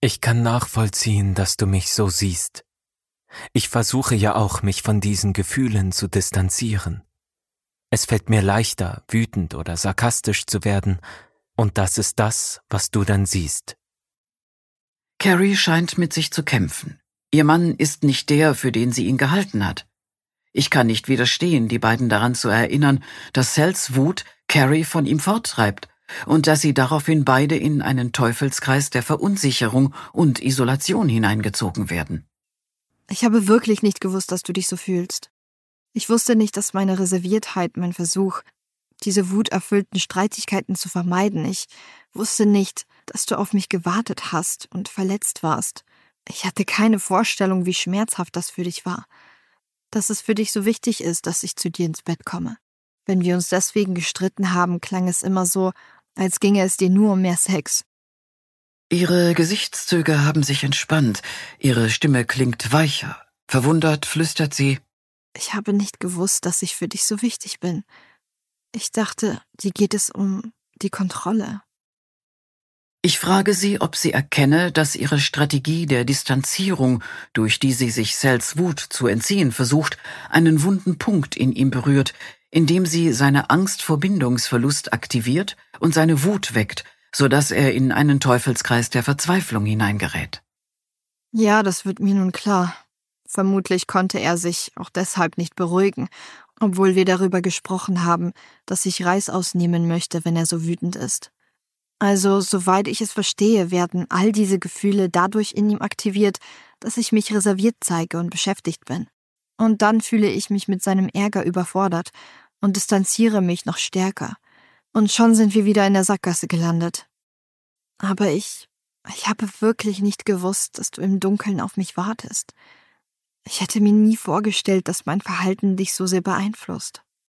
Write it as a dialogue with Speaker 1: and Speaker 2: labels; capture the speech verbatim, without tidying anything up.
Speaker 1: Ich kann nachvollziehen, dass du mich so siehst. Ich versuche ja auch, mich von diesen Gefühlen zu distanzieren. Es fällt mir leichter, wütend oder sarkastisch zu werden, und das ist das, was du dann siehst.
Speaker 2: Carrie scheint mit sich zu kämpfen. Ihr Mann ist nicht der, für den sie ihn gehalten hat. Ich kann nicht widerstehen, die beiden daran zu erinnern, dass Sals Wut Carrie von ihm forttreibt und dass sie daraufhin beide in einen Teufelskreis der Verunsicherung und Isolation hineingezogen werden.
Speaker 3: Ich habe wirklich nicht gewusst, dass du dich so fühlst. Ich wusste nicht, dass meine Reserviertheit, mein Versuch, diese wuterfüllten Streitigkeiten zu vermeiden, ich wusste nicht, dass du auf mich gewartet hast und verletzt warst. Ich hatte keine Vorstellung, wie schmerzhaft das für dich war. Dass es für dich so wichtig ist, dass ich zu dir ins Bett komme. Wenn wir uns deswegen gestritten haben, klang es immer so, als ginge es dir nur um mehr Sex.
Speaker 2: Ihre Gesichtszüge haben sich entspannt, ihre Stimme klingt weicher. Verwundert flüstert sie:
Speaker 3: Ich habe nicht gewusst, dass ich für dich so wichtig bin. Ich dachte, dir geht es um die Kontrolle.
Speaker 2: Ich frage sie, ob sie erkenne, dass ihre Strategie der Distanzierung, durch die sie sich Sals Wut zu entziehen versucht, einen wunden Punkt in ihm berührt, indem sie seine Angst vor Bindungsverlust aktiviert und seine Wut weckt, sodass er in einen Teufelskreis der Verzweiflung hineingerät.
Speaker 3: Ja, das wird mir nun klar. Vermutlich konnte er sich auch deshalb nicht beruhigen, obwohl wir darüber gesprochen haben, dass ich Reißaus nehmen möchte, wenn er so wütend ist. Also, soweit ich es verstehe, werden all diese Gefühle dadurch in ihm aktiviert, dass ich mich reserviert zeige und beschäftigt bin. Und dann fühle ich mich mit seinem Ärger überfordert und distanziere mich noch stärker. Und schon sind wir wieder in der Sackgasse gelandet. Aber ich, ich habe wirklich nicht gewusst, dass du im Dunkeln auf mich wartest. Ich hätte mir nie vorgestellt, dass mein Verhalten dich so sehr beeinflusst.